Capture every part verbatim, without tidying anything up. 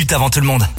minutes avant tout le monde.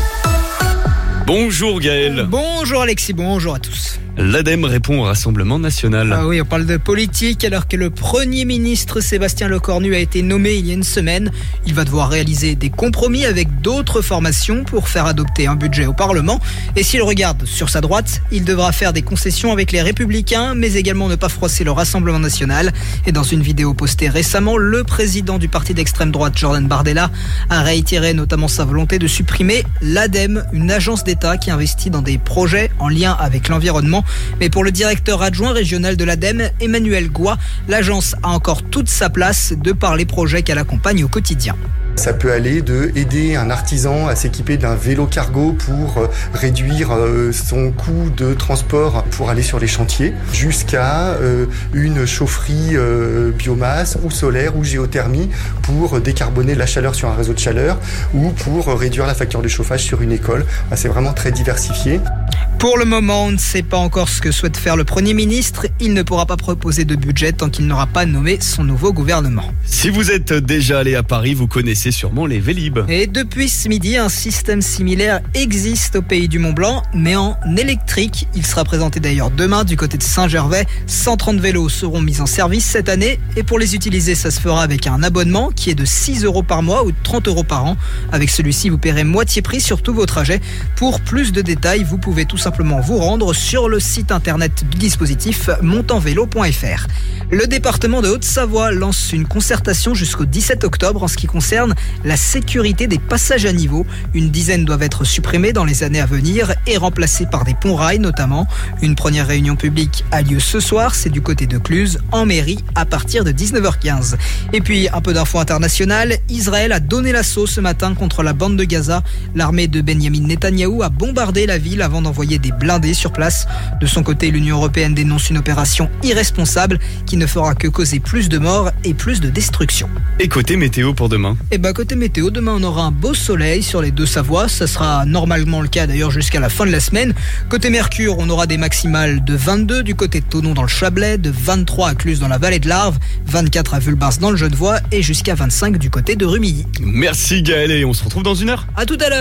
Bonjour Gaël. Bonjour Alexis, bonjour à tous. L'Ademe répond au Rassemblement National. Ah oui, on parle de politique alors que le Premier ministre Sébastien Lecornu a été nommé il y a une semaine. Il va devoir réaliser des compromis avec d'autres formations pour faire adopter un budget au Parlement. Et s'il regarde sur sa droite, il devra faire des concessions avec les Républicains, mais également ne pas froisser le Rassemblement National. Et dans une vidéo postée récemment, le président du parti d'extrême droite, Jordan Bardella, a réitéré notamment sa volonté de supprimer l'Ademe, une agence d'État qui investit dans des projets en lien avec l'environnement. Mais pour le directeur adjoint régional de l'Ademe, Emmanuel Goua, l'agence a encore toute sa place de par les projets qu'elle accompagne au quotidien. Ça peut aller de aider un artisan à s'équiper d'un vélo cargo pour réduire son coût de transport pour aller sur les chantiers, jusqu'à une chaufferie biomasse ou solaire ou géothermie pour décarboner la chaleur sur un réseau de chaleur ou pour réduire la facture de chauffage sur une école. C'est vraiment très diversifié. Pour le moment, on ne sait pas encore ce que souhaite faire le Premier ministre. Il ne pourra pas proposer de budget tant qu'il n'aura pas nommé son nouveau gouvernement. Si vous êtes déjà allé à Paris, vous connaissez sûrement les Vélib. Et depuis ce midi, un système similaire existe au Pays du Mont-Blanc, mais en électrique. Il sera présenté d'ailleurs demain du côté de Saint-Gervais. cent trente vélos seront mis en service cette année. Et pour les utiliser, ça se fera avec un abonnement qui est de six euros par mois ou de trente euros par an. Avec celui-ci, vous paierez moitié prix sur tous vos trajets. Pour plus de détails, vous pouvez tout simplement vous rendre sur le site internet du dispositif montanvélo point f r. Le département de Haute-Savoie lance une concertation jusqu'au dix-sept octobre en ce qui concerne la sécurité des passages à niveau. Une dizaine doivent être supprimés dans les années à venir et remplacés par des ponts-rails notamment. Une première réunion publique a lieu ce soir, c'est du côté de Cluse, en mairie, à partir de dix-neuf heures quinze. Et puis, un peu d'infos internationales, Israël a donné l'assaut ce matin contre la bande de Gaza. L'armée de Benyamin Netanyahou a bombardé la ville avant d'envoyer des blindés sur place. De son côté, l'Union européenne dénonce une opération irresponsable qui ne fera que causer plus de morts et plus de destruction. Et côté météo pour demain ? Et bah côté météo, demain on aura un beau soleil sur les deux Savoies. Ça sera normalement le cas d'ailleurs jusqu'à la fin de la semaine. Côté Mercure, on aura des maximales de vingt-deux du côté de Thonon dans le Chablais, de vingt-trois à Cluse dans la vallée de l'Arve, vingt-quatre à Vulbars dans le Genevois et jusqu'à vingt-cinq du côté de Rumilly. Merci Gaël et on se retrouve dans une heure. À tout à l'heure.